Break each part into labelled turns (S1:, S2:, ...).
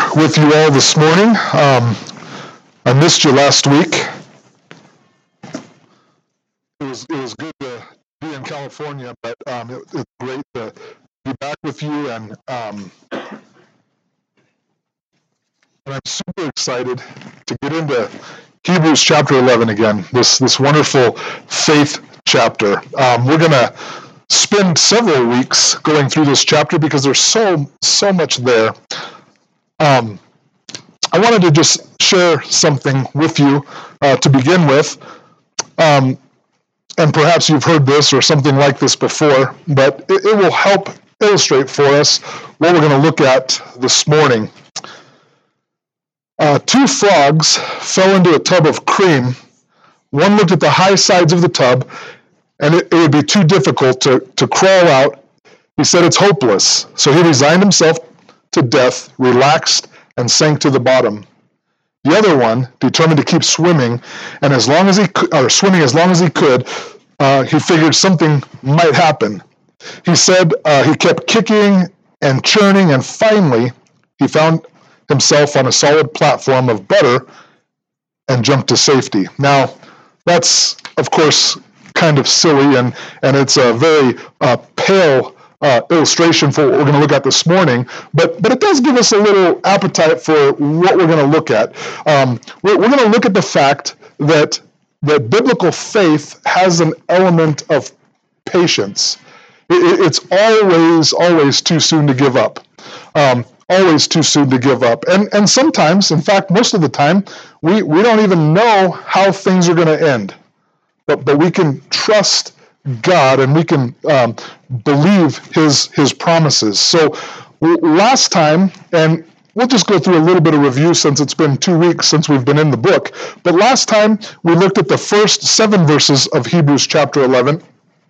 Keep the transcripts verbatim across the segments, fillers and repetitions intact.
S1: with you all this morning. Um, I missed you last week. It was it was good to be in California, but um, it, it's great to be back with you, and um, and I'm super excited to get into Hebrews chapter eleven again. This this wonderful faith chapter. Um, we're gonna spend several weeks going through this chapter because there's so so much there. Um, I wanted to just share something with you uh, to begin with. Um, and perhaps you've heard this or something like this before, but it, it will help illustrate for us what we're going to look at this morning. Uh, two frogs fell into a tub of cream. One looked at the high sides of the tub, and it, it would be too difficult to, to crawl out. He said it's hopeless. So he resigned himself to death, relaxed, and sank to the bottom. The other one, determined to keep swimming, and as long as he could, or swimming as long as he could, uh, he figured something might happen. He said uh, he kept kicking and churning, and finally he found himself on a solid platform of butter and jumped to safety. Now, that's, of course, kind of silly, and, and it's a very uh, pale Uh, illustration for what we're going to look at this morning, but but it does give us a little appetite for what we're going to look at. Um, we're we're going to look at the fact that that biblical faith has an element of patience. It, it's always always too soon to give up. Um, always too soon to give up, and and sometimes, in fact, most of the time, we we don't even know how things are going to end, but but we can trust God, and we can um, believe his his promises. So last time, and we'll just go through a little bit of review since it's been two weeks since we've been in the book, but last time we looked at the first seven verses of Hebrews chapter eleven,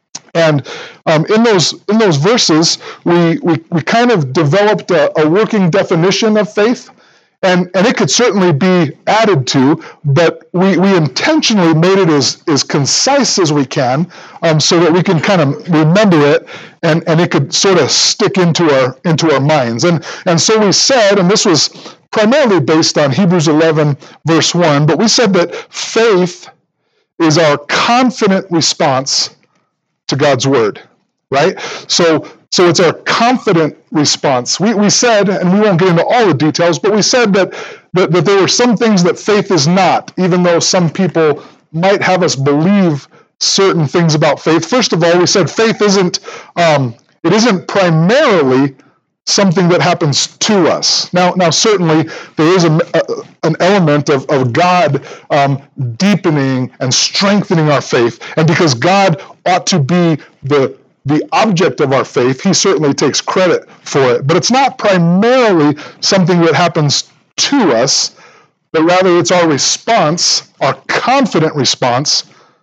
S1: and um, in those in those verses, we we, we kind of developed a, a working definition of faith. And and it could certainly be added to, but we, we intentionally made it as, as concise as we can, um, so that we can kind of remember it, and, and it could sort of stick into our into our minds. And and so we said, and this was primarily based on Hebrews eleven verse one, but we said that faith is our confident response to God's word, right? So So it's our confident response. We we said, and we won't get into all the details, but we said that, that, that there were some things that faith is not, even though some people might have us believe certain things about faith. First of all, we said faith isn't, um, it isn't primarily something that happens to us. Now, now certainly there is a, a, an element of, of God um, deepening and strengthening our faith, and because God ought to be the the object of our faith, he certainly takes credit for it. But it's not primarily something that happens to us, but rather it's our response, our confident response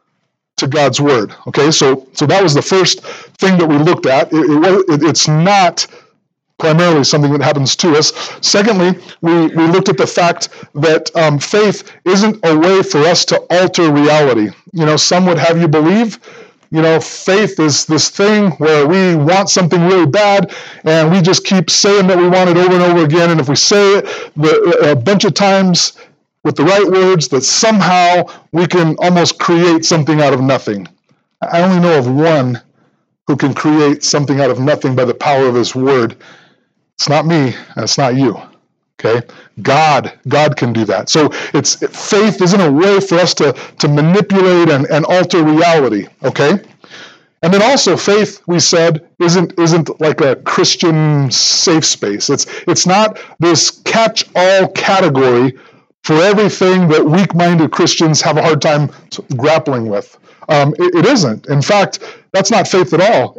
S1: to God's word. Okay, so so that was the first thing that we looked at. It, it, it's not primarily something that happens to us. Secondly, we, we looked at the fact that um, faith isn't a way for us to alter reality. You know, some would have you believe, you know, faith is this thing where we want something really bad, and we just keep saying that we want it over and over again. And if we say it the, a bunch of times with the right words, that somehow we can almost create something out of nothing. I only know of one who can create something out of nothing by the power of his word. It's not me, and it's not you. Okay, God, God can do that. So it's faith isn't a way for us to, to manipulate and, and alter reality. Okay, and then also faith, we said, isn't isn't like a Christian safe space. It's it's not this catch-all category for everything that weak-minded Christians have a hard time grappling with. Um, it, it isn't. In fact, that's not faith at all.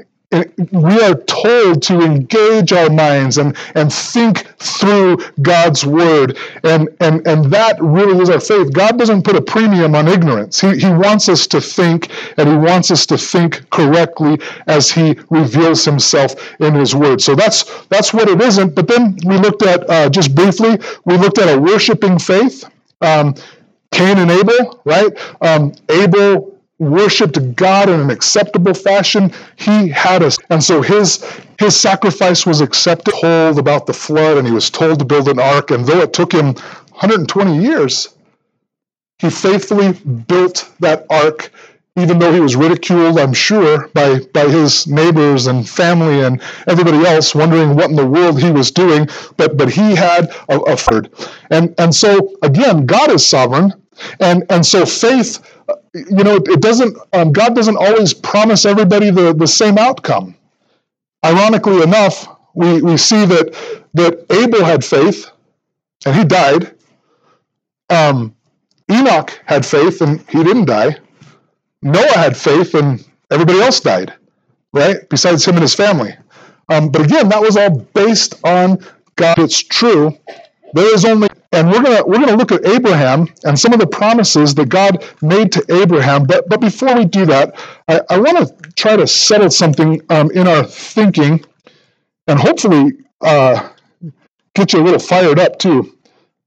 S1: We are told to engage our minds and, and think through God's word. And, and, and that really is our faith. God doesn't put a premium on ignorance. He, he wants us to think, and he wants us to think correctly as he reveals himself in his word. So that's that's what it isn't. But then we looked at, uh, just briefly, we looked at a worshiping faith. Um, Cain and Abel, right? Um, Abel worshipped God in an acceptable fashion, he had us. And so his his sacrifice was accepted. Told about the flood, and he was told to build an ark. And though it took him one hundred twenty years, he faithfully built that ark, even though he was ridiculed, I'm sure, by, by his neighbors and family and everybody else, wondering what in the world he was doing. But but he had a, a third. And and so again, God is sovereign, and and so faith. You know, it doesn't. Um, God doesn't always promise everybody the, the same outcome. Ironically enough, we, we see that that Abel had faith, and he died. Um, Enoch had faith, and he didn't die. Noah had faith, and everybody else died, right? Besides him and his family. Um, but again, that was all based on God. It's true. There is only. And we're gonna we're gonna look at Abraham and some of the promises that God made to Abraham. But but before we do that, I, I want to try to settle something um, in our thinking, and hopefully uh, get you a little fired up too.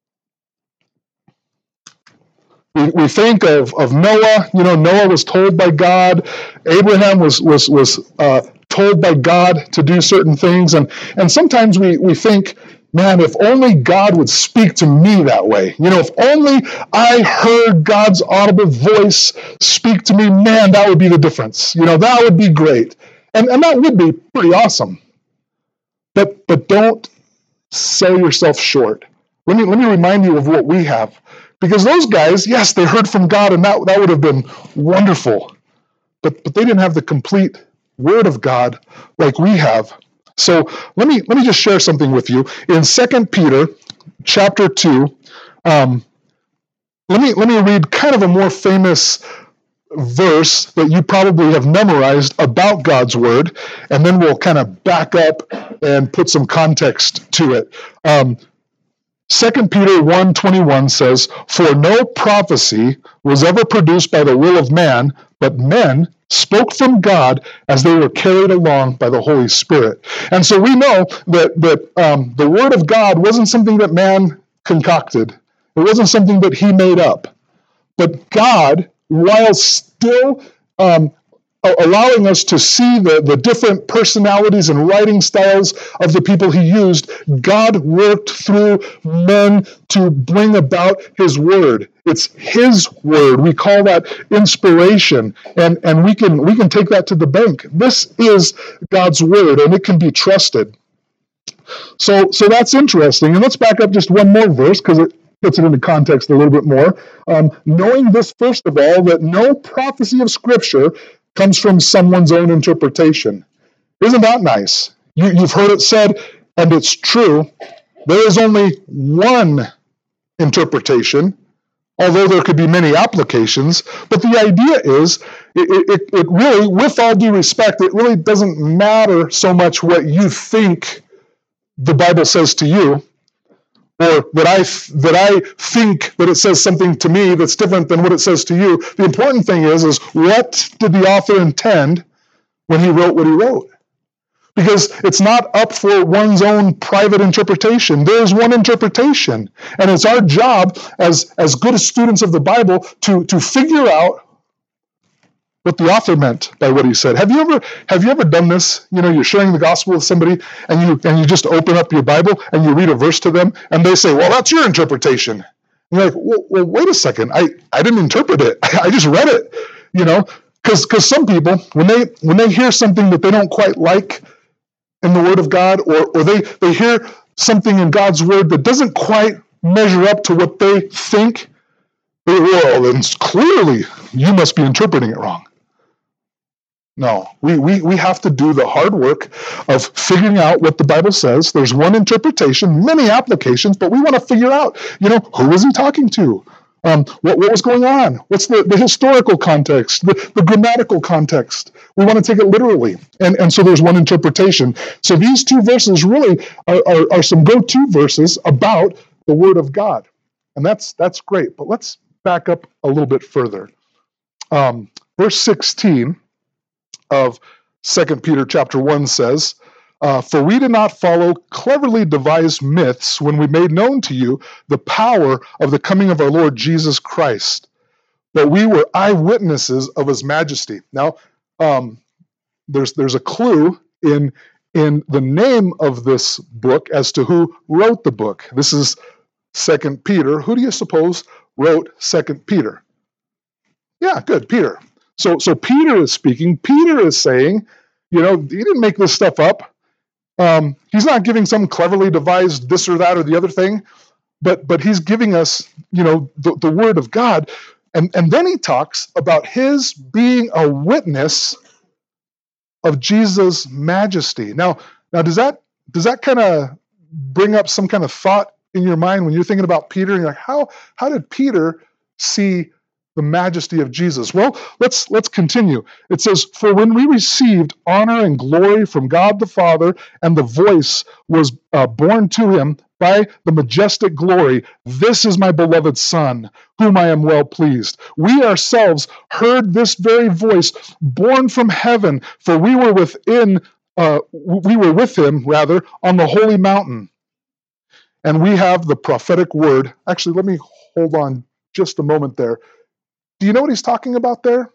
S1: We we think of, of Noah. You know, Noah was told by God. Abraham was was was uh, told by God to do certain things, and and sometimes we we think, man, if only God would speak to me that way. You know, if only I heard God's audible voice speak to me, man, that would be the difference. You know, that would be great. And, and that would be pretty awesome. But but don't sell yourself short. Let me let me remind you of what we have. Because those guys, yes, they heard from God, and that, that would have been wonderful. But but they didn't have the complete word of God like we have. So let me let me just share something with you. In Second Peter chapter two, um, let me let me read kind of a more famous verse that you probably have memorized about God's word, and then we'll kind of back up and put some context to it. Um, Second Peter one twenty-one says, "For no prophecy was ever produced by the will of man, but men spoke from God as they were carried along by the Holy Spirit." And so we know that that um, the Word of God wasn't something that man concocted. It wasn't something that he made up. But God, while still um, allowing us to see the, the different personalities and writing styles of the people he used, God worked through men to bring about his word. It's his word. We call that inspiration, and, and we can we can take that to the bank. This is God's word, and it can be trusted. So so that's interesting. And let's back up just one more verse, because it puts it into context a little bit more. Um, knowing this, first of all, that no prophecy of Scripture comes from someone's own interpretation. Isn't that nice? You, you've heard it said, and it's true, there is only one interpretation, although there could be many applications. But the idea is, it, it, it really, with all due respect, it really doesn't matter so much what you think the Bible says to you, or that I that I think that it says something to me that's different than what it says to you. The important thing is, is what did the author intend when he wrote what he wrote? Because it's not up for one's own private interpretation. There's one interpretation. And it's our job as, as good students of the Bible to, to figure out what the author meant by what he said. Have you ever have you ever done this? You know, you're sharing the gospel with somebody, and you and you just open up your Bible and you read a verse to them, and they say, "Well, that's your interpretation." And you're like, well, well, wait a second. I, I didn't interpret it. I just read it. You know, because because some people, when they when they hear something that they don't quite like in the Word of God, or or they they hear something in God's Word that doesn't quite measure up to what they think, they, well, then clearly you must be interpreting it wrong. No, we, we, we have to do the hard work of figuring out what the Bible says. There's one interpretation, many applications, but we want to figure out, you know, who is he talking to? Um, what, what was going on? What's the, the historical context, the, the grammatical context? We want to take it literally. And, and so there's one interpretation. So these two verses really are, are, are some go-to verses about the Word of God. And that's that's great. But let's back up a little bit further. Um, verse sixteen of Second Peter chapter one says, uh, "For we did not follow cleverly devised myths when we made known to you the power of the coming of our Lord Jesus Christ, but we were eyewitnesses of his majesty. Now, um, there's there's a clue in in the name of this book as to who wrote the book. This is Second Peter. Who do you suppose wrote Second Peter? Yeah, good, Peter. So so Peter is speaking. Peter is saying, you know, he didn't make this stuff up. Um, he's not giving some cleverly devised this or that or the other thing, but but he's giving us, you know, the, the word of God. And, and then he talks about his being a witness of Jesus' majesty. Now, now does that does that kind of bring up some kind of thought in your mind when you're thinking about Peter? And you're like, how how did Peter see the majesty of Jesus? Well, let's let's continue. It says, "For when we received honor and glory from God the Father, and the voice was uh, borne to him by the majestic glory, 'This is my beloved Son, whom I am well pleased.' We ourselves heard this very voice borne from heaven, for we were within, uh, we were with him, rather, on the holy mountain. And we have the prophetic word." Actually, let me hold on just a moment there. Do you know what he's talking about there?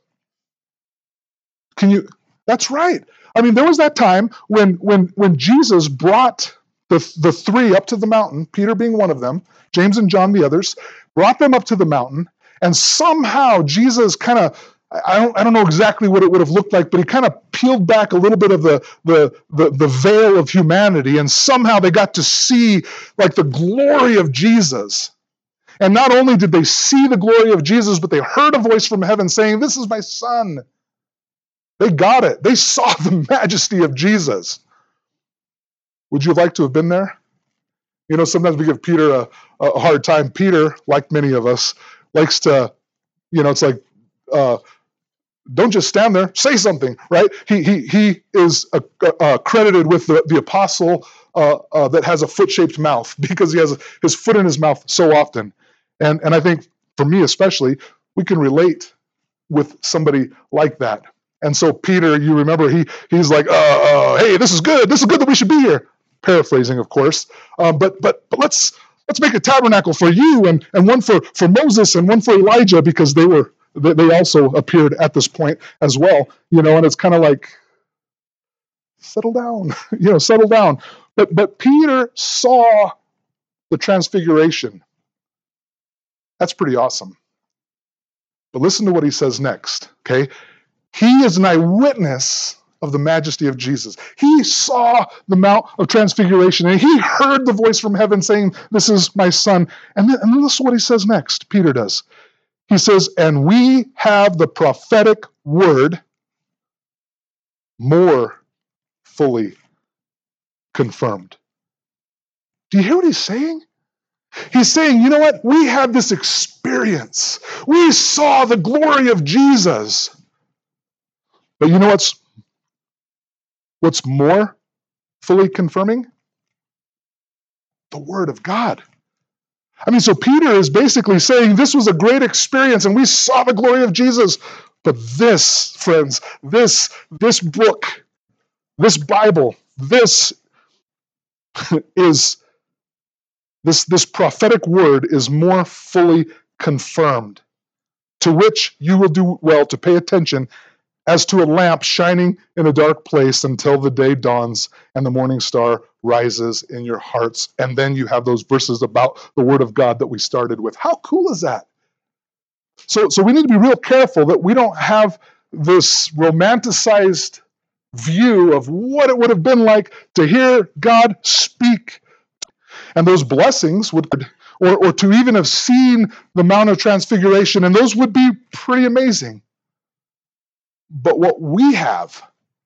S1: Can you? That's right. I mean, there was that time when when when Jesus brought the the three up to the mountain, Peter being one of them, James and John the others, brought them up to the mountain, and somehow Jesus kind of, I don't I don't know exactly what it would have looked like, but he kind of peeled back a little bit of the the the, the veil of humanity, and somehow they got to see like the glory of Jesus. And not only did they see the glory of Jesus, but they heard a voice from heaven saying, "This is my Son." They got it. They saw the majesty of Jesus. Would you have liked to have been there? You know, sometimes we give Peter a, a hard time. Peter, like many of us, likes to, you know, it's like, uh, don't just stand there, say something, right? He he he is uh, uh, credited with the, the apostle uh, uh, that has a foot-shaped mouth because he has his foot in his mouth so often. And and I think for me especially, we can relate with somebody like that. And so Peter, you remember, he he's like, uh, uh, "Hey, this is good. This is good that we should be here." Paraphrasing, of course. Um, but but but let's let's make a tabernacle for you, and and one for for Moses and one for Elijah, because they were they, they also appeared at this point as well. You know, and it's kind of like, settle down, you know, settle down. But but Peter saw the transfiguration. That's pretty awesome. But listen to what he says next, okay? He is an eyewitness of the majesty of Jesus. He saw the Mount of Transfiguration, and he heard the voice from heaven saying, "This is my Son." And then, and then this is what he says next, Peter does. He says, "And we have the prophetic word more fully confirmed." Do you hear what he's saying? He's saying, you know what? We had this experience. We saw the glory of Jesus. But you know what's, what's more fully confirming? The Word of God. I mean, so Peter is basically saying this was a great experience and we saw the glory of Jesus. But this, friends, this, this book, this Bible, this is This, this prophetic word is more fully confirmed, to which you will do well to pay attention as to a lamp shining in a dark place until the day dawns and the morning star rises in your hearts. And then you have those verses about the word of God that we started with. How cool is that? So, so we need to be real careful that we don't have this romanticized view of what it would have been like to hear God speak. And those blessings would, or, or to even have seen the Mount of Transfiguration, and those would be pretty amazing. But what we have,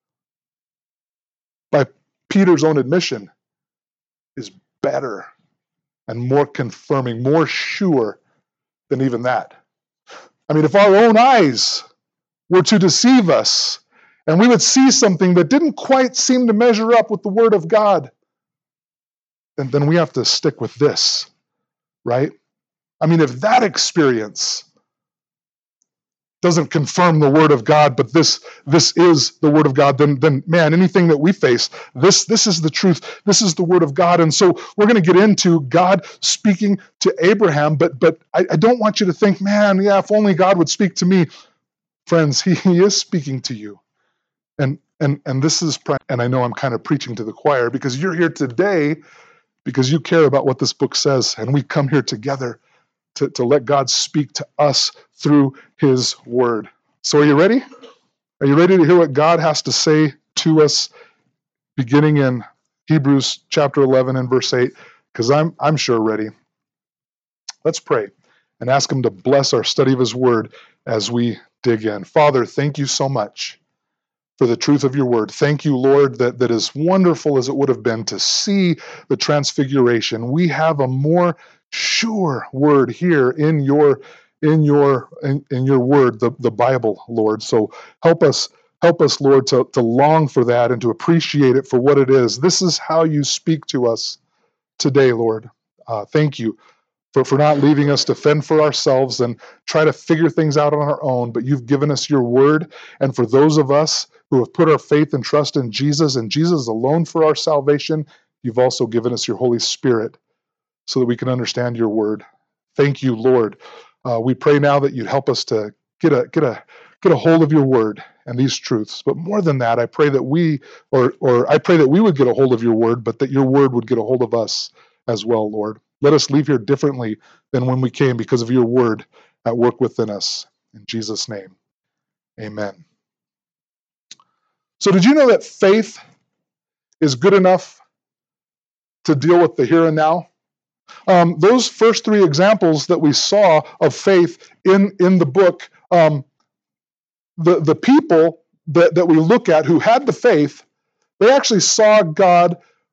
S1: by Peter's own admission, is better and more confirming, more sure than even that. I mean, if our own eyes were to deceive us, and we would see something that didn't quite seem to measure up with the Word of God, then, then we have to stick with this, right? I mean, if that experience doesn't confirm the word of God, but this this is the word of God, then then man, anything that we face, this this is the truth. This is the word of God. And so we're going to get into God speaking to Abraham, but but I, I don't want you to think, man, yeah, if only God would speak to me. Friends, he, he is speaking to you. And and and this is, and I know I'm kind of preaching to the choir because you're here today because you care about what this book says, and we come here together to, to let God speak to us through his word. So are you ready? Are you ready to hear what God has to say to us beginning in Hebrews chapter eleven and verse eight? Because I'm I'm sure ready. Let's pray and ask him to bless our study of his word as we dig in. Father, thank you so much for the truth of your word. Thank you, Lord, that, that as wonderful as it would have been to see the transfiguration, we have a more sure word here in your in your in, in your word, the, the Bible, Lord. So help us, help us, Lord, to, to long for that and to appreciate it for what it is. This is how you speak to us today, Lord. Uh, thank you for, for not leaving us to fend for ourselves and try to figure things out on our own, but you've given us your word. And for those of us who have put our faith and trust in Jesus and Jesus alone for our salvation, you've also given us your Holy Spirit so that we can understand your word. Thank you, Lord. Uh, we pray now that you'd help us to get a get a get a hold of your word and these truths. But more than that, I pray that we or or I pray that we would get a hold of your word, but that your word would get a hold of us as well, Lord. Let us leave here differently than when we came because of your word at work within us. In Jesus' name, amen. So did you know that faith is good enough to deal with the here and now? Um, those first three examples that we saw of faith in, in the book, um, the, the people that, that we look at who had the faith, they actually saw God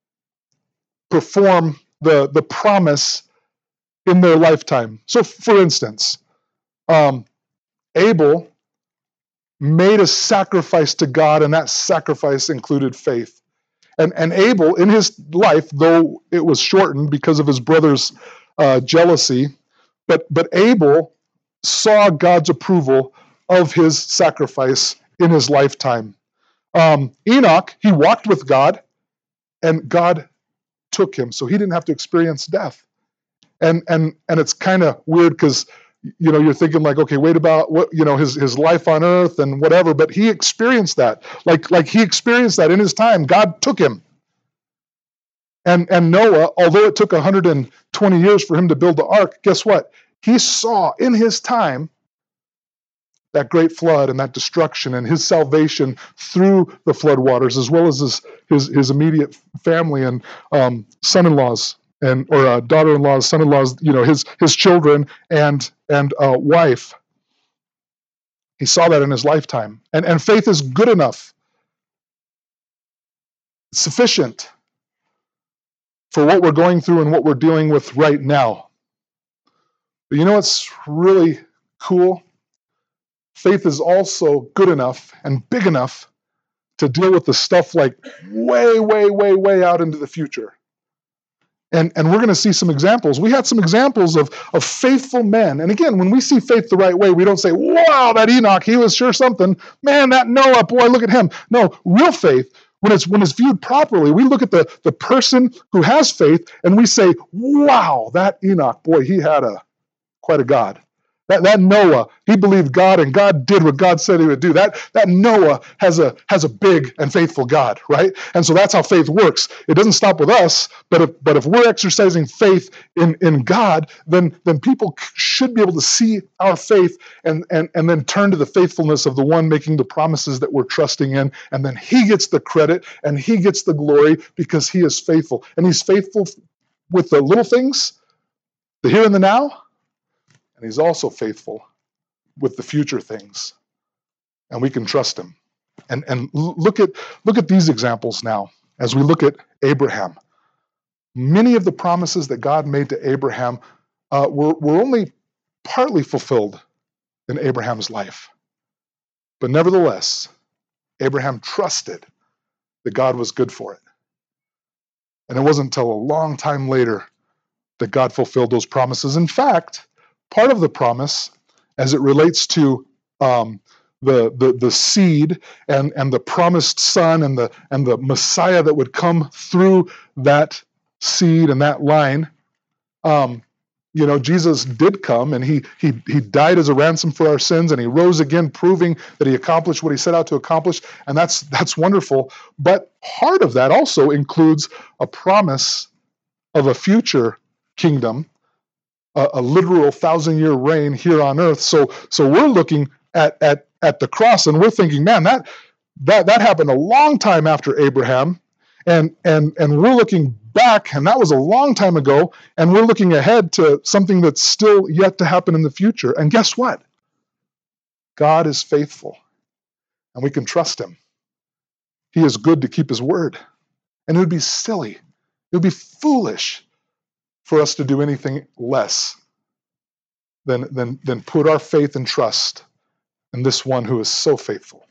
S1: perform the, the promise in their lifetime. So for instance, um, Abel made a sacrifice to God, and that sacrifice included faith. And, and Abel, in his life, though it was shortened because of his brother's uh, jealousy, but, but Abel saw God's approval of his sacrifice in his lifetime. Um, Enoch, he walked with God, and God took him, so he didn't have to experience death. And and and it's kind of weird because, you know, you're thinking like, okay, wait about what, you know, his his life on earth and whatever, but he experienced that. Like like he experienced that in his time. God took him. And and Noah, although it took one hundred twenty years for him to build the ark, guess what? He saw in his time that great flood and that destruction and his salvation through the flood waters, as well as his his, his immediate family and um, son-in-laws and or uh, daughter-in-laws, son-in-laws, you know, his his children and and uh, wife. He saw that in his lifetime, and and faith is good enough, sufficient for what we're going through and what we're dealing with right now. But you know what's really cool? Faith is also good enough and big enough to deal with the stuff like way, way, way, way out into the future. And, and we're going to see some examples. We had some examples of, of faithful men. And again, when we see faith the right way, we don't say, wow, that Enoch, he was sure something. Man, that Noah, boy, look at him. No, real faith, when it's when it's viewed properly, we look at the, the person who has faith and we say, wow, that Enoch, boy, he had a quite a God. That, that Noah, he believed God and God did what God said he would do. That, that Noah has a, has a big and faithful God, right? And so that's how faith works. It doesn't stop with us, but if, but if we're exercising faith in, in God, then, then people should be able to see our faith and, and, and then turn to the faithfulness of the one making the promises that we're trusting in. And then he gets the credit and he gets the glory because he is faithful. And he's faithful with the little things, the here and the now, and he's also faithful with the future things, and we can trust him. And and look at look at these examples now as we look at Abraham. Many of the promises that God made to Abraham uh, were were only partly fulfilled in Abraham's life, but nevertheless, Abraham trusted that God was good for it. And it wasn't until a long time later that God fulfilled those promises. In fact, part of the promise, as it relates to um, the, the the seed and, and the promised son and the and the Messiah that would come through that seed and that line. Um, you know, Jesus did come, and he he he died as a ransom for our sins, and he rose again, proving that he accomplished what he set out to accomplish, and that's that's wonderful. But part of that also includes a promise of a future kingdom, a, a literal thousand-year reign here on earth. So so we're looking at at at the cross, and we're thinking, man, that that that happened a long time after Abraham, and and and we're looking back, and that was a long time ago, and we're looking ahead to something that's still yet to happen in the future. And guess what? God is faithful, and we can trust him. He is good to keep his word. And it would be silly, it would be foolish for us to do anything less than, than, than put our faith and trust in this one who is so faithful.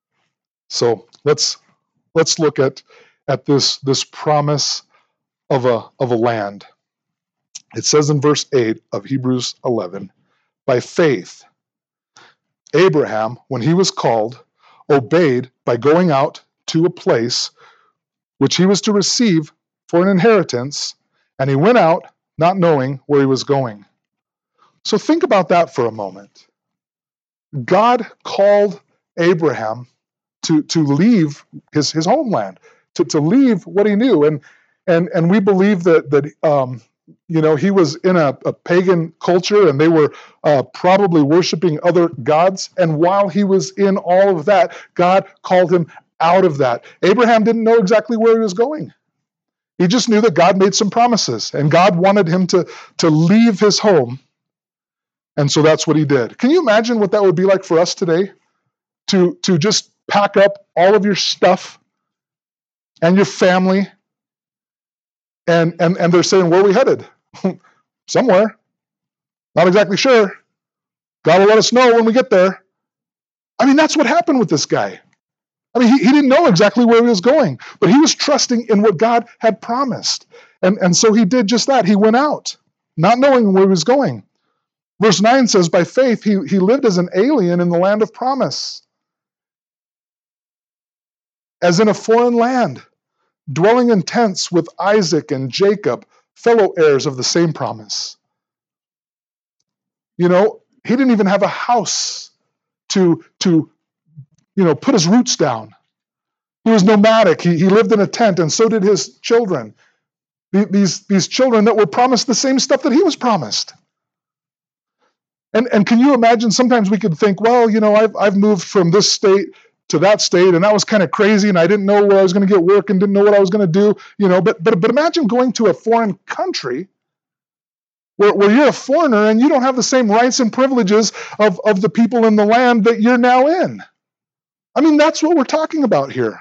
S1: So let's let's look at, at this, this promise of a, of a land. It says in verse eight of Hebrews eleven, by faith, Abraham, when he was called, obeyed by going out to a place which he was to receive for an inheritance, and he went out not knowing where he was going. So think about that for a moment. God called Abraham to, to leave his, his homeland, to, to leave what he knew. And and and we believe that that um, you know, he was in a, a pagan culture, and they were uh, probably worshiping other gods. And while he was in all of that, God called him out of that. Abraham didn't know exactly where he was going. He just knew that God made some promises, and God wanted him to, to leave his home. And so that's what he did. Can you imagine what that would be like for us today? To, to just pack up all of your stuff and your family, and, and, and they're saying, where are we headed? Somewhere. Not exactly sure. God will let us know when we get there. I mean, that's what happened with this guy. I mean, he, he didn't know exactly where he was going, but he was trusting in what God had promised. And, and so he did just that. He went out, not knowing where he was going. Verse nine says, by faith, he, he lived as an alien in the land of promise, as in a foreign land, dwelling in tents with Isaac and Jacob, fellow heirs of the same promise. You know, he didn't even have a house to, to you know, put his roots down. He was nomadic. He, he lived in a tent, and so did his children. These, these children that were promised the same stuff that he was promised. And, and can you imagine, sometimes we could think, well, you know, I've, I've moved from this state to that state, and that was kind of crazy, and I didn't know where I was going to get work and didn't know what I was going to do, you know, but, but, but imagine going to a foreign country where, where you're a foreigner and you don't have the same rights and privileges of, of the people in the land that you're now in. I mean, that's what we're talking about here.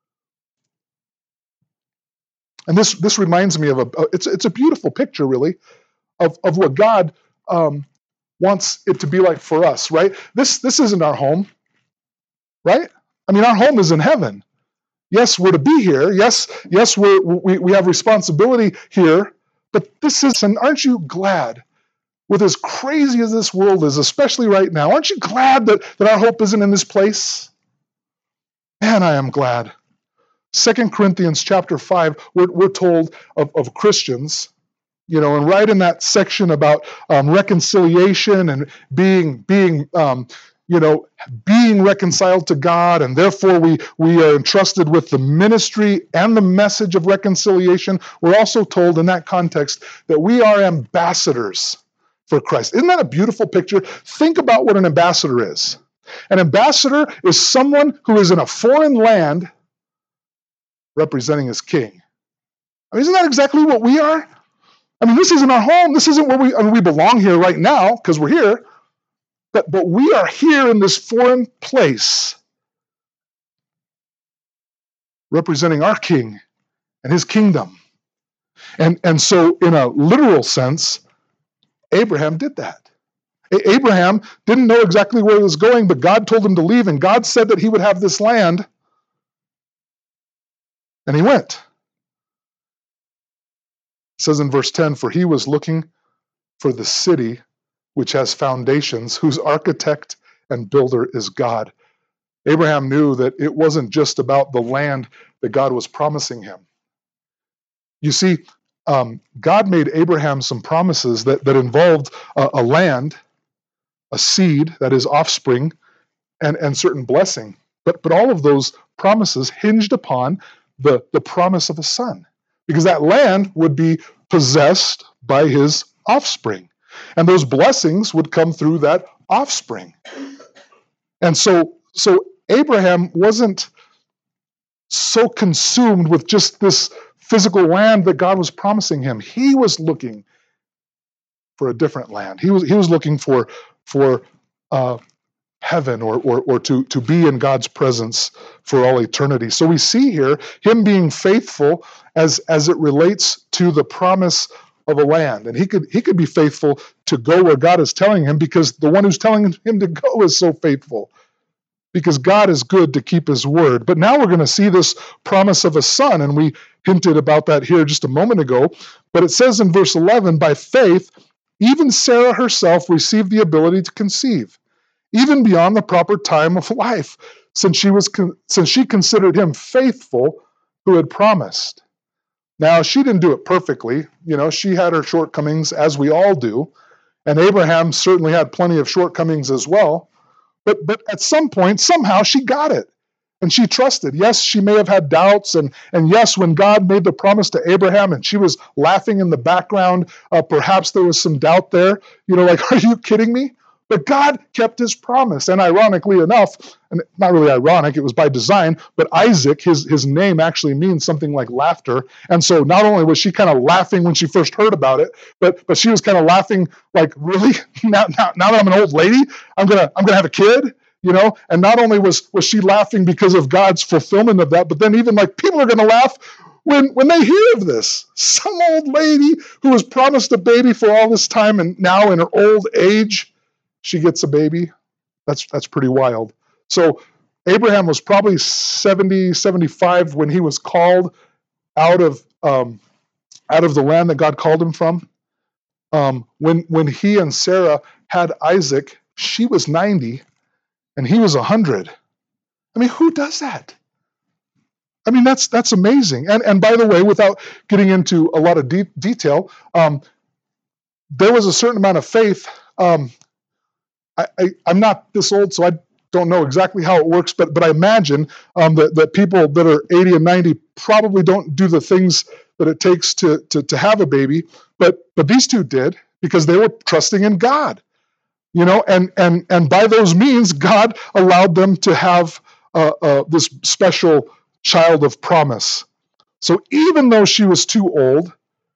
S1: And this this reminds me of a, it's, it's a beautiful picture, really, of, of what God um, wants it to be like for us, right? This, this isn't our home, right? I mean, our home is in heaven. Yes, we're to be here. Yes, yes, we're, we, we have responsibility here, but this is, and aren't you glad, with as crazy as this world is, especially right now, aren't you glad that, that our hope isn't in this place? Man, I am glad. Second Corinthians chapter five, we're, we're told of, of Christians, you know, and right in that section about um, reconciliation and being, being um, you know, being reconciled to God, and therefore we, we are entrusted with the ministry and the message of reconciliation. We're also told in that context that we are ambassadors for Christ. Isn't that a beautiful picture? Think about what an ambassador is. An ambassador is someone who is in a foreign land representing his king. I mean, isn't that exactly what we are? I mean, this isn't our home. This isn't where we, I mean, we belong here right now because we're here. But, but we are here in this foreign place representing our king and his kingdom. And, and so in a literal sense, Abraham did that. A- Abraham didn't know exactly where he was going, but God told him to leave, and God said that he would have this land, and he went. It says in verse ten, for he was looking for the city which has foundations, whose architect and builder is God. Abraham knew that it wasn't just about the land that God was promising him. You see, um, God made Abraham some promises that, that involved a, a land, a seed, that is offspring, and, and certain blessing. But, but all of those promises hinged upon the, the promise of a son, because that land would be possessed by his offspring. And those blessings would come through that offspring. And so, so Abraham wasn't so consumed with just this physical land that God was promising him. He was looking for a different land. He was he was looking for for uh, heaven, or or or to to be in God's presence for all eternity. So we see here him being faithful as as it relates to the promise of a land, and he could he could be faithful to go where God is telling him, because the one who's telling him to go is so faithful. Because God is good to keep his word. But now we're going to see this promise of a son, and we hinted about that here just a moment ago. But it says in verse eleven, by faith, even Sarah herself received the ability to conceive, even beyond the proper time of life, since she was con- since she considered him faithful who had promised. Now, she didn't do it perfectly. You know, she had her shortcomings, as we all do. And Abraham certainly had plenty of shortcomings as well. But but at some point, somehow she got it. And she trusted. Yes, she may have had doubts. And, and yes, when God made the promise to Abraham and she was laughing in the background, uh, perhaps there was some doubt there. You know, like, are you kidding me? But God kept his promise. And ironically enough, and not really ironic, it was by design, but Isaac, his, his name actually means something like laughter. And so not only was she kind of laughing when she first heard about it, but but she was kind of laughing like, really? Now, now, now that I'm an old lady, I'm gonna I'm gonna have a kid? You know? And not only was, was she laughing because of God's fulfillment of that, but then even like people are gonna laugh when when they hear of this. Some old lady who was promised a baby for all this time, and now in her old age, she gets a baby. That's that's pretty wild. So Abraham was probably seventy, seventy-five when he was called out of um, out of the land that God called him from. Um, when when he and Sarah had Isaac, she was ninety and he was one hundred. I mean, who does that? I mean, that's that's amazing. And and by the way, without getting into a lot of de- detail, um, there was a certain amount of faith. Um, I, I, I'm not this old, so I don't know exactly how it works, but but I imagine um, that, that people that are eighty and ninety probably don't do the things that it takes to, to, to have a baby, but but these two did, because they were trusting in God, you know, and and and by those means, God allowed them to have uh, uh, this special child of promise. So even though she was too old,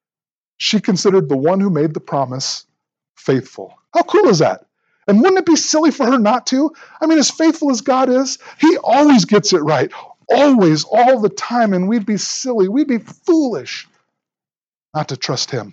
S1: she considered the one who made the promise faithful. How cool is that? And wouldn't it be silly for her not to? I mean, as faithful as God is, he always gets it right. Always, all the time. And we'd be silly, we'd be foolish not to trust him.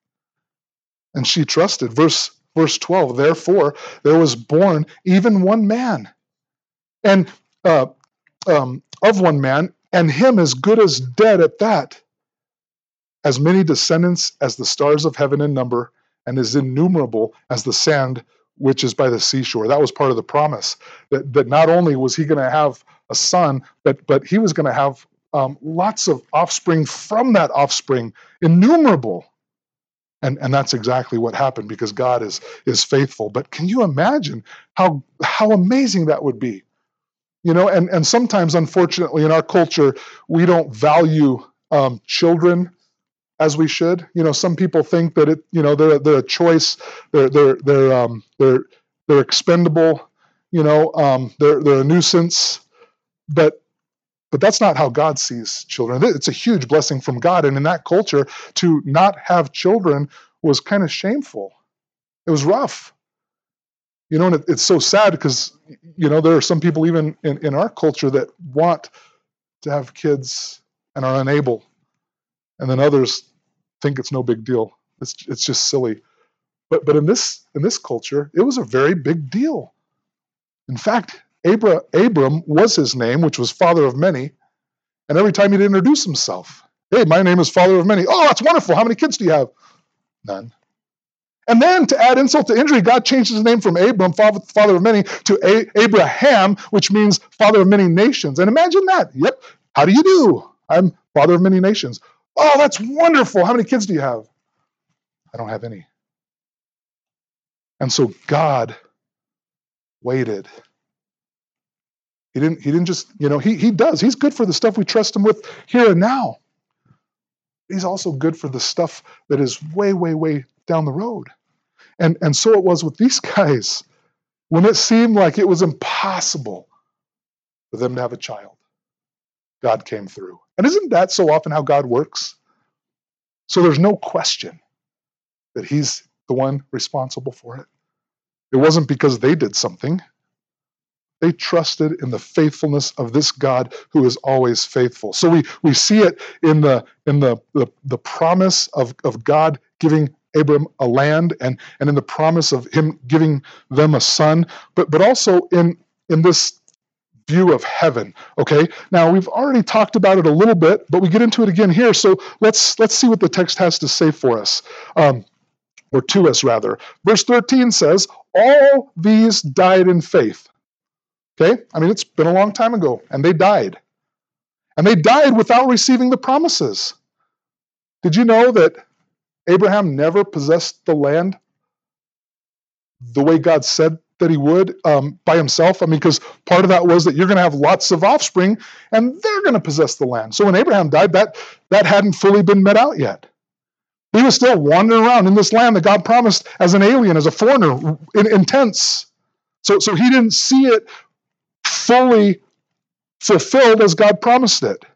S1: And she trusted. Verse, verse twelve, therefore, there was born even one man, and uh, um, of one man, and him as good as dead at that, as many descendants as the stars of heaven in number, and as innumerable as the sand which is by the seashore. That was part of the promise, that, that not only was he going to have a son, but, but he was going to have um, lots of offspring from that offspring, innumerable. And, and that's exactly what happened, because God is, is faithful. But can you imagine how, how amazing that would be? You know, and, and sometimes, unfortunately, in our culture, we don't value um, children as we should. You know, some people think that it, you know, they're they're a choice, they're they're they're um they're they're expendable, you know, um, they're they're a nuisance, but but that's not how God sees children. It's a huge blessing from God, and in that culture, to not have children was kind of shameful. It was rough, you know, and it, it's so sad because, you know, there are some people even in, in our culture that want to have kids and are unable, and then others think it's no big deal. It's it's just silly. But but in this in this culture, it was a very big deal. In fact, Abra, Abram was his name, which was father of many. And every time he'd introduce himself, hey, my name is father of many. Oh, that's wonderful. How many kids do you have? None. And then to add insult to injury, God changed his name from Abram, father of many, to A- Abraham, which means father of many nations. And imagine that. Yep. How do you do? I'm father of many nations. Oh, that's wonderful. How many kids do you have? I don't have any. And so God waited. He didn't, he didn't just, you know, he, he does. He's good for the stuff we trust him with here and now. He's also good for the stuff that is way, way, way down the road. And, and so it was with these guys. When it seemed like it was impossible for them to have a child, God came through. And isn't that so often how God works? So there's no question that he's the one responsible for it. It wasn't because they did something. They trusted in the faithfulness of this God who is always faithful. So we, we see it in the in the, the, the promise of, of God giving Abram a land, and, and in the promise of him giving them a son, but but also in, in this view of heaven. Okay, now we've already talked about it a little bit, but we get into it again here. So let's let's see what the text has to say for us. Um, or to us rather. Verse thirteen says, all these died in faith. Okay, I mean, it's been a long time ago, and they died. And they died without receiving the promises. Did you know that Abraham never possessed the land the way God said that he would um, by himself? I mean, because part of that was that you're going to have lots of offspring, and they're going to possess the land. So when Abraham died, that, that hadn't fully been met out yet. He was still wandering around in this land that God promised as an alien, as a foreigner, in, in tents. So, so he didn't see it fully fulfilled as God promised it.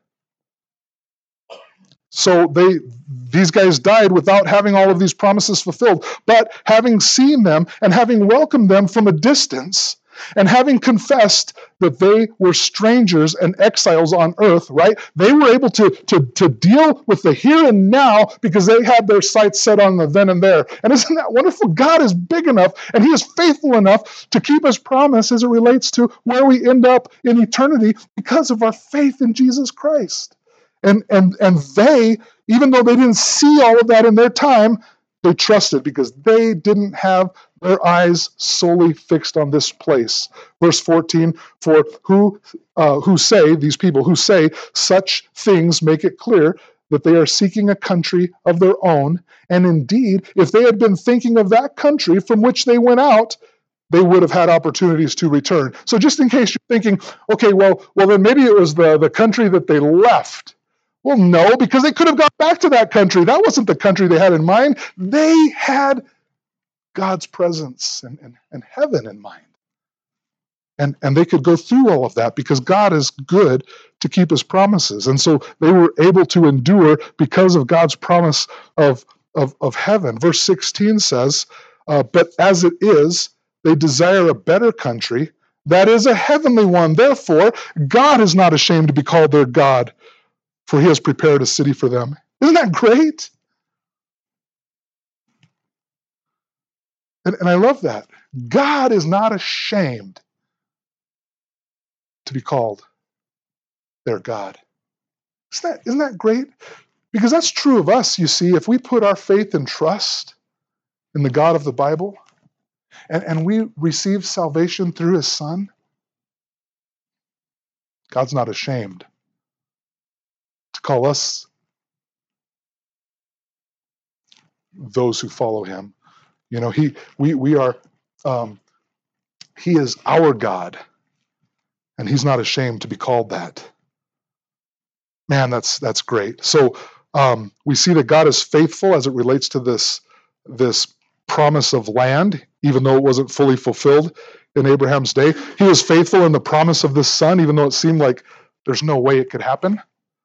S1: So they these guys died without having all of these promises fulfilled. But having seen them and having welcomed them from a distance, and having confessed that they were strangers and exiles on earth, right? They were able to, to, to deal with the here and now because they had their sights set on the then and there. And isn't that wonderful? God is big enough and he is faithful enough to keep his promise as it relates to where we end up in eternity because of our faith in Jesus Christ. And, and, and they, even though they didn't see all of that in their time, they trusted because they didn't have their eyes solely fixed on this place. Verse fourteen, for who uh, who say, these people who say such things make it clear that they are seeking a country of their own. And indeed, if they had been thinking of that country from which they went out, they would have had opportunities to return. So just in case you're thinking, okay, well, well then maybe it was the, the country that they left. Well, no, because they could have gone back to that country. That wasn't the country they had in mind. They had God's presence and, and, and heaven in mind. And, and they could go through all of that because God is good to keep his promises. And so they were able to endure because of God's promise of, of, of heaven. Verse sixteen says, uh, but as it is, they desire a better country, that is a heavenly one. Therefore, God is not ashamed to be called their God, for he has prepared a city for them. Isn't that great? And, and I love that. God is not ashamed to be called their God. Isn't that, isn't that great? Because that's true of us, you see. If we put our faith and trust in the God of the Bible, and, and we receive salvation through his Son, God's not ashamed to call us those who follow him. You know, he we we are um, he is our God, and he's not ashamed to be called that. Man, that's that's great. So um, we see that God is faithful as it relates to this this promise of land, even though it wasn't fully fulfilled in Abraham's day. He was faithful in the promise of this son, even though it seemed like there's no way it could happen.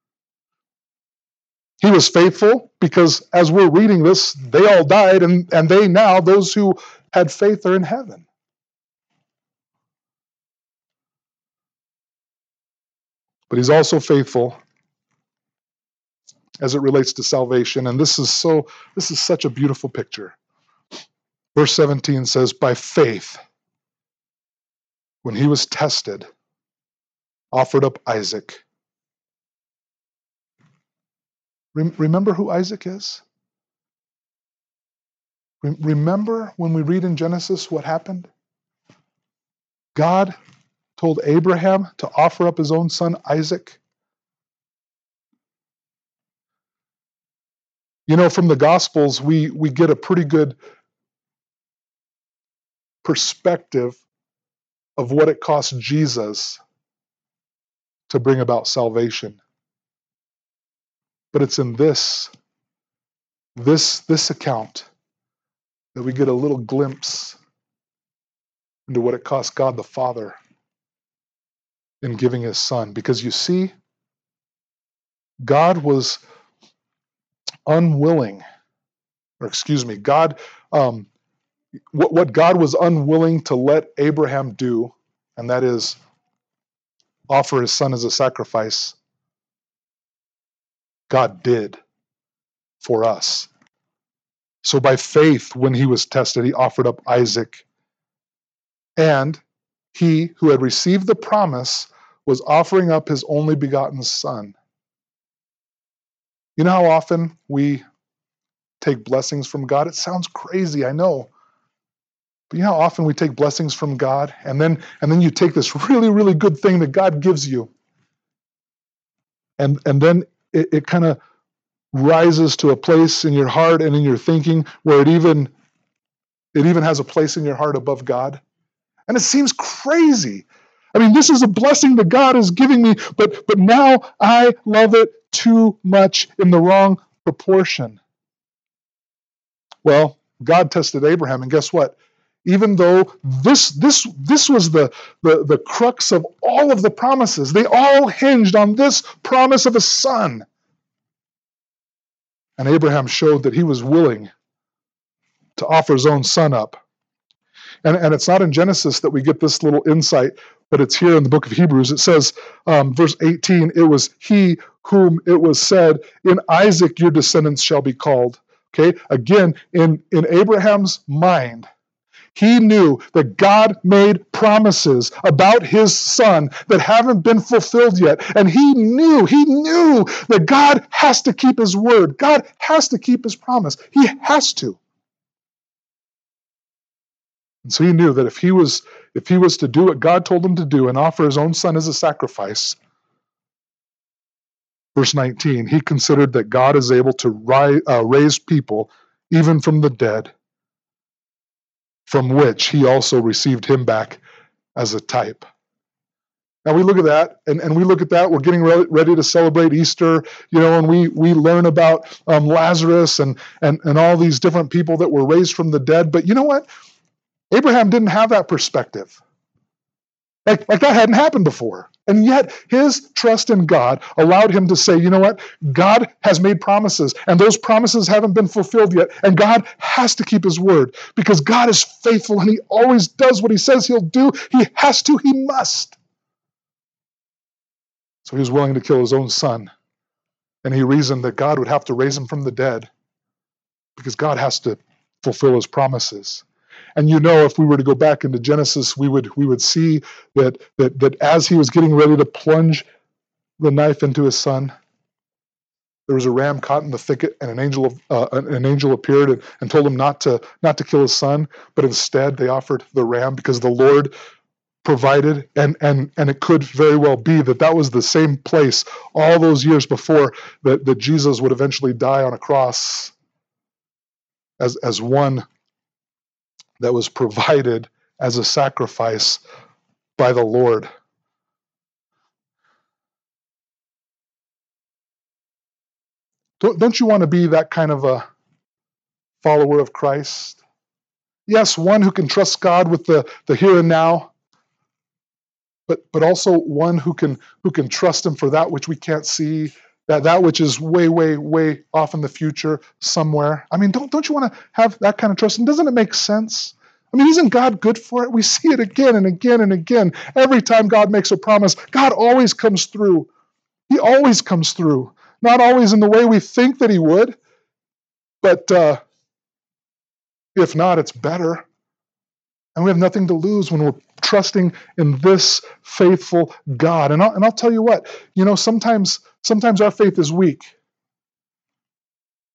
S1: He was faithful because as we're reading this, they all died, and, and they now, those who had faith, are in heaven. But he's also faithful as it relates to salvation, and this is so this is such a beautiful picture. Verse seventeen says, by faith, when he was tested, offered up Isaac. Remember who Isaac is? Re- remember when we read in Genesis what happened? God told Abraham to offer up his own son Isaac. You know, from the Gospels, we, we get a pretty good perspective of what it cost Jesus to bring about salvation. But it's in this, this, this account that we get a little glimpse into what it cost God the Father in giving his son. Because you see, God was unwilling, or excuse me, God, um, what, what God was unwilling to let Abraham do, and that is offer his son as a sacrifice, God did for us. So by faith, when he was tested, he offered up Isaac. And he who had received the promise was offering up his only begotten son. You know how often we take blessings from God? It sounds crazy, I know. But you know how often we take blessings from God, and then and then you take this really, really good thing that God gives you, and, and then it, it kind of rises to a place in your heart and in your thinking where it even it even has a place in your heart above God. And it seems crazy. I mean, this is a blessing that God is giving me, but but now I love it too much in the wrong proportion. Well, God tested Abraham, and guess what? Even though this this this was the, the, the crux of all of the promises, they all hinged on this promise of a son. And Abraham showed that he was willing to offer his own son up. And, and it's not in Genesis that we get this little insight, but it's here in the book of Hebrews. It says, um, verse eighteen, it was he whom it was said, in Isaac your descendants shall be called. Okay, again, in, in Abraham's mind, he knew that God made promises about his son that haven't been fulfilled yet. And he knew, he knew that God has to keep his word. God has to keep his promise. He has to. And so he knew that if he was, if he was to do what God told him to do and offer his own son as a sacrifice, verse nineteen, he considered that God is able to rise, uh, raise people even from the dead, from which he also received him back as a type. Now we look at that, and, and we look at that, we're getting re- ready to celebrate Easter, you know, and we we learn about um, Lazarus and, and, and all these different people that were raised from the dead. But you know what? Abraham didn't have that perspective. Like, like that hadn't happened before. And yet his trust in God allowed him to say, you know what? God has made promises, and those promises haven't been fulfilled yet. And God has to keep his word because God is faithful and he always does what he says he'll do. He has to, he must. So he was willing to kill his own son. And he reasoned that God would have to raise him from the dead because God has to fulfill his promises. And you know, if we were to go back into Genesis, we would we would see that that that as he was getting ready to plunge the knife into his son, there was a ram caught in the thicket, and an angel of, uh, an angel appeared and, and told him not to not to kill his son, but instead they offered the ram because the Lord provided, and and and it could very well be that that was the same place all those years before that that Jesus would eventually die on a cross as as one that was provided as a sacrifice by the Lord. Don't, don't you want to be that kind of a follower of Christ? Yes, one who can trust God with the, the here and now, but but also one who can who can trust him for that which we can't see, that, that which is way, way, way off in the future somewhere. I mean, don't don't you want to have that kind of trust? And doesn't it make sense? I mean, isn't God good for it? We see it again and again and again. Every time God makes a promise, God always comes through. He always comes through. Not always in the way we think that he would, but uh, if not, it's better. And we have nothing to lose when we're trusting in this faithful God. And I'll, and I'll tell you what, you know, sometimes sometimes our faith is weak.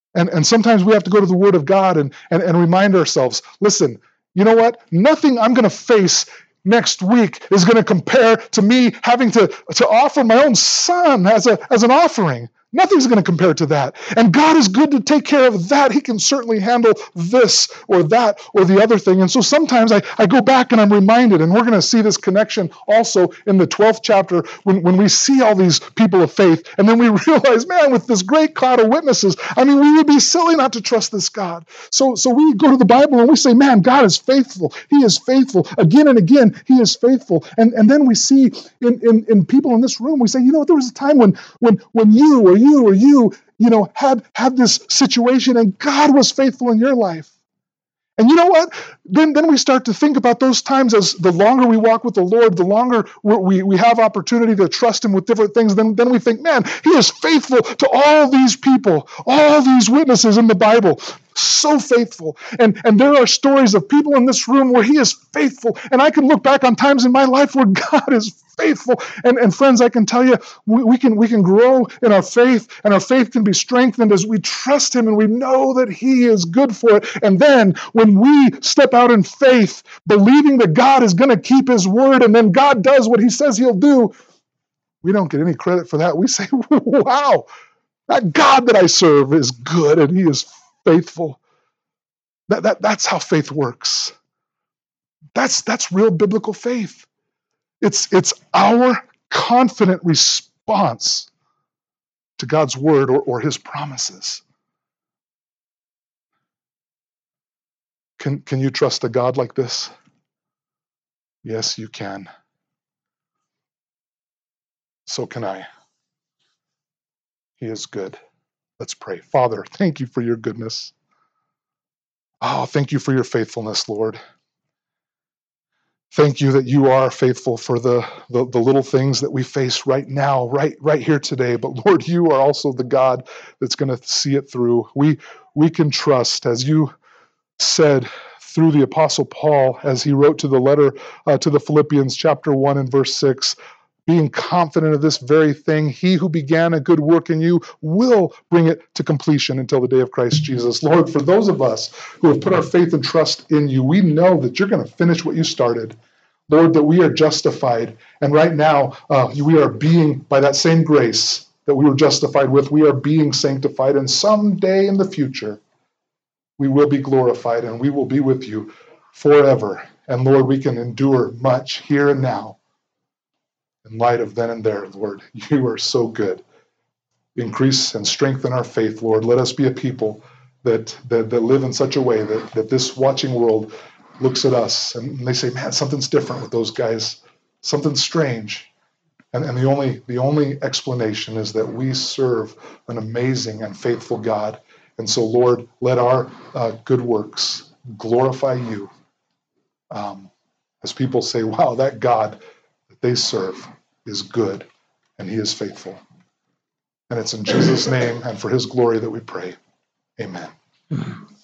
S1: And, and sometimes we have to go to the Word of God and, and, and remind ourselves, listen, you know what? Nothing I'm going to face next week is going to compare to me having to, to offer my own son as, a, as an offering. Nothing's going to compare to that. And God is good to take care of that. He can certainly handle this or that or the other thing. And so sometimes I, I go back and I'm reminded, and we're going to see this connection also in the twelfth chapter when, when we see all these people of faith. And then we realize, man, with this great cloud of witnesses, I mean, we would be silly not to trust this God. So, so we go to the Bible and we say, man, God is faithful. He is faithful. Again and again, He is faithful. And, and then we see in, in, in people in this room, we say, you know what, there was a time when, when, when you or you or you, you know, had, had this situation and God was faithful in your life. And you know what? Then, then we start to think about those times as the longer we walk with the Lord, the longer we, we have opportunity to trust Him with different things. Then, then we think, man, He is faithful to all these people, all these witnesses in the Bible. So faithful. And, and there are stories of people in this room where He is faithful. And I can look back on times in my life where God is faithful. And, and friends, I can tell you, we, we can we can grow in our faith, and our faith can be strengthened as we trust Him and we know that He is good for it. And then when we step out in faith, believing that God is going to keep His word, and then God does what He says He'll do, we don't get any credit for that. We say, wow, that God that I serve is good and He is faithful. That, that, that's how faith works. That's, that's real biblical faith. It's, it's our confident response to God's word or, or His promises. Can, can you trust a God like this? Yes, you can. So can I. He is good. Let's pray. Father, thank you for your goodness. Oh, thank you for your faithfulness, Lord. Thank you that you are faithful for the, the, the little things that we face right now, right, right here today. But Lord, you are also the God that's going to see it through. We, we can trust, as you said through the Apostle Paul, as he wrote to the letter uh, to the Philippians, chapter one and verse six, being confident of this very thing, He who began a good work in you will bring it to completion until the day of Christ Jesus. Lord, for those of us who have put our faith and trust in you, we know that you're going to finish what you started. Lord, that we are justified. And right now, uh, we are being, by that same grace that we were justified with, we are being sanctified. And someday in the future, we will be glorified and we will be with you forever. And Lord, we can endure much here and now. In light of then and there, Lord, you are so good. Increase and strengthen our faith, Lord. Let us be a people that that, that live in such a way that, that this watching world looks at us and they say, man, something's different with those guys. Something's strange. And, and the only the only explanation is that we serve an amazing and faithful God. And so, Lord, let our uh, good works glorify you. Um, as people say, wow, that God that they serve is good and He is faithful. And it's in Jesus' name and for His glory that we pray. Amen.